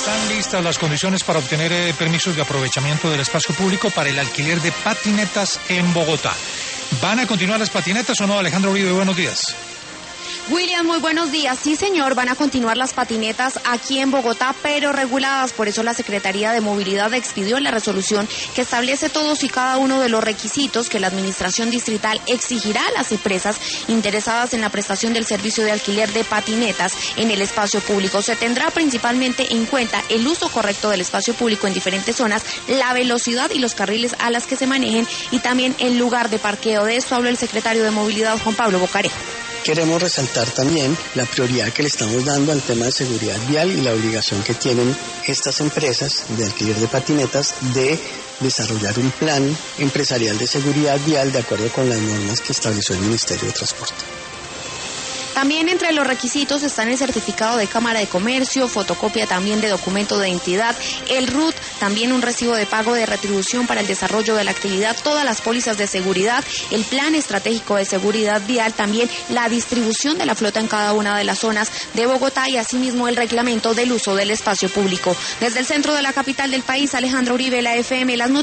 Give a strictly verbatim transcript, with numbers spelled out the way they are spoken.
Están listas las condiciones para obtener eh, permisos de aprovechamiento del espacio público para el alquiler de patinetas en Bogotá. ¿Van a continuar las patinetas o no? Alejandro Uribe, buenos días. William, muy buenos días. Sí, señor, van a continuar las patinetas aquí en Bogotá, pero reguladas. Por eso la Secretaría de Movilidad expidió la resolución que establece todos y cada uno de los requisitos que la Administración Distrital exigirá a las empresas interesadas en la prestación del servicio de alquiler de patinetas en el espacio público. Se tendrá principalmente en cuenta el uso correcto del espacio público en diferentes zonas, la velocidad y los carriles a las que se manejen y también el lugar de parqueo. De esto habló el secretario de Movilidad, Juan Pablo Bocarejo. Queremos resaltar también la prioridad que le estamos dando al tema de seguridad vial y la obligación que tienen estas empresas de alquiler de patinetas de desarrollar un plan empresarial de seguridad vial de acuerdo con las normas que estableció el Ministerio de Transporte. También entre los requisitos están el certificado de Cámara de Comercio, fotocopia también de documento de identidad, el R U T, también un recibo de pago de retribución para el desarrollo de la actividad, todas las pólizas de seguridad, el plan estratégico de seguridad vial, también la distribución de la flota en cada una de las zonas de Bogotá y asimismo el reglamento del uso del espacio público. Desde el centro de la capital del país, Alejandro Uribe, la F M, las noticias.